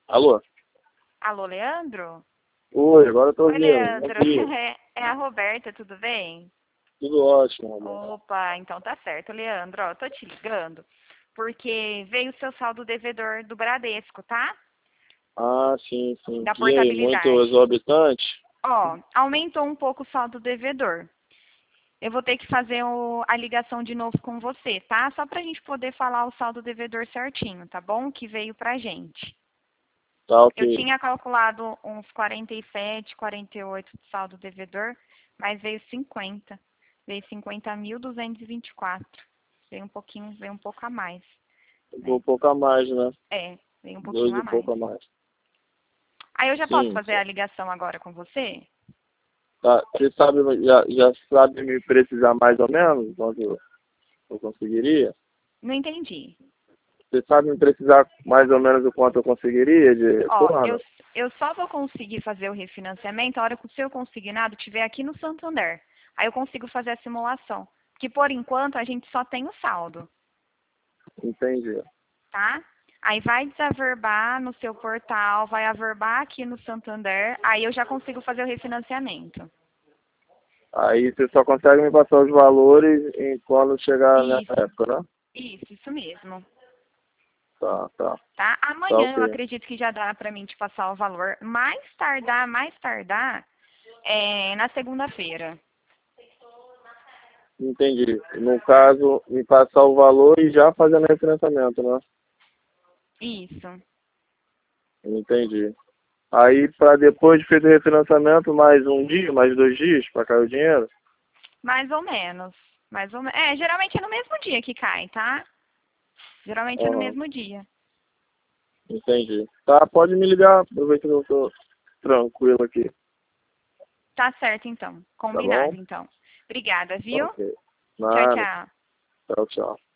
Alô? Alô, Leandro? Oi, agora eu tô Oi, ouvindo. Leandro. Bom dia. É a Roberta, tudo bem? Tudo ótimo, amor. Opa, então tá certo, Leandro. Ó, tô te ligando porque veio o seu saldo devedor do Bradesco, tá? Ah, sim, sim. Da E aí, muito portabilidade. exorbitante? Ó, aumentou um pouco o saldo devedor. Eu vou ter que fazer a ligação de novo com você, tá? Só pra gente poder falar o saldo devedor certinho, tá bom? Que veio pra gente. Tá Eu ok. tinha calculado uns 47, 48 de saldo devedor, mas veio 50. Veio 50.224. Veio um pouco a mais, Vou né? um pouco a mais, né? É, veio um Dois pouquinho e a mais. pouco a mais. Aí eu já posso Sim. fazer a ligação agora com você? Tá. Você sabe, já sabe me precisar mais ou menos quanto eu conseguiria? Não entendi. Você sabe me precisar mais ou menos o quanto eu conseguiria de Ó, retorno? eu só vou conseguir fazer o refinanciamento a hora que o seu consignado estiver aqui no Santander. Aí eu consigo fazer a simulação. Que por enquanto a gente só tem o saldo. Entendi. Tá? Aí vai desaverbar no seu portal, vai averbar aqui no Santander, aí eu já consigo fazer o refinanciamento. Aí você só consegue me passar os valores quando chegar nessa Isso, época, né? isso mesmo. Tá, tá. Tá? Tá Amanhã eu ok. acredito que já dá pra mim te passar o valor. Mais tardar, é na segunda-feira. Entendi. No caso, me passar o valor e já fazendo refinanciamento, né? Isso. Entendi. Aí, para depois de feito o refinanciamento, mais um dia, mais 2 dias para cair o dinheiro? Mais ou menos. Mais ou menos. É, geralmente é no mesmo dia que cai, tá? Geralmente é no Aham, mesmo dia. entendi. Tá, pode me ligar, aproveita que eu tô tranquilo aqui, Tá certo, então. tá Combinado, bom? então. Obrigada, Tá viu? ok. Tchau, Nada. tchau. Tchau, tchau.